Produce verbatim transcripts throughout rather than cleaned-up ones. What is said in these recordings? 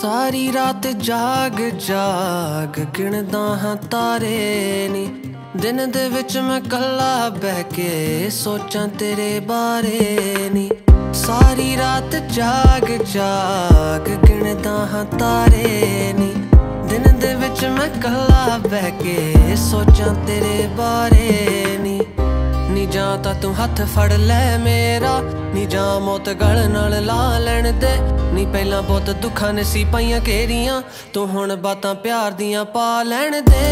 सारी रात जाग जाग गिणदा हां तारे नी, दिन दे विच मैं कल्ला बह के सोचां तेरे बारे नी। सारी रात जाग जाग गिणदा हां तारे नी, दिन दे विच मैं कल्ला बह के सोचां तेरे बारे नी। नी जां तां तू हत्थ फड़ लै मेरा, नी जां मौत गल नाल ला लैण दे। नी पहलां बहुत दुखां ने सी पाइयां घेरियां, तू हुण बातां प्यार दियां पा लैण दे।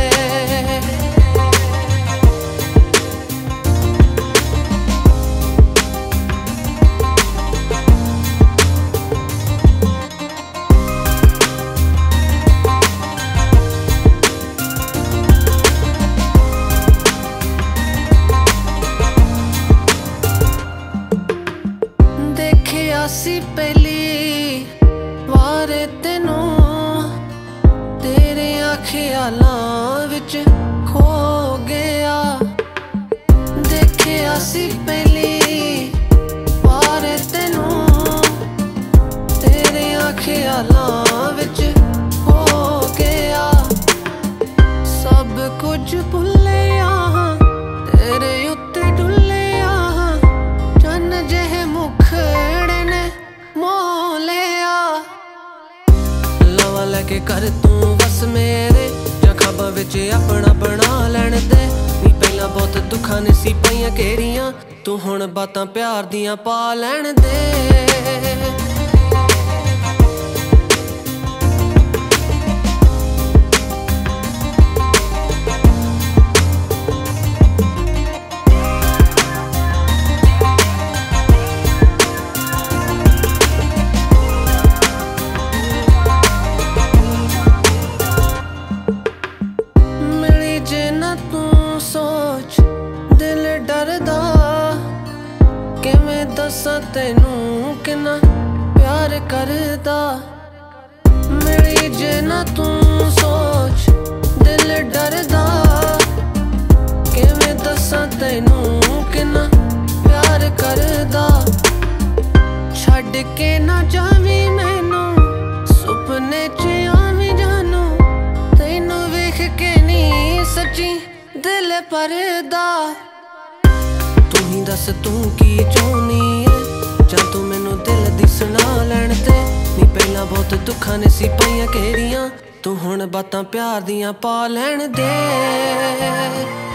सी पहली वार तेनू तेरे ख्यालां विच खो गया। देखिया सी पहली वार तेनू तेरे ख्यालां विच खो गया। सब कुछ भुल्लिया तेरे उत्ते डुल्लिया, चन्न जेहे मुखड़े लैके कर तू बस मेरे, जां ख्वाबां विच अपना बना लैण दे। नी पहलां बहुत दुखां ने सी पाइयां घेरियां, तू हुण बातां प्यार दियां पा लैण दे। सोच दिल डरदा किवें दसां तैनू किन्ना प्यार करदा। मिली जे ना तू सोच दिल डरदा किवें दसां तैनू किन्ना प्यार करदा। छड्ड के ना जावीं मैनू सुपने च आवीं जानू, तैनू वेख के नी सच्ची दिल परदा। तू ही दस तू की चाहनी है, जां तू मैनू दिल दी सुना लैण दे। नी पहलां बहुत दुखां ने सी पाइयां घेरियां, तू हुण बातां प्यार दियां पा लैण दे।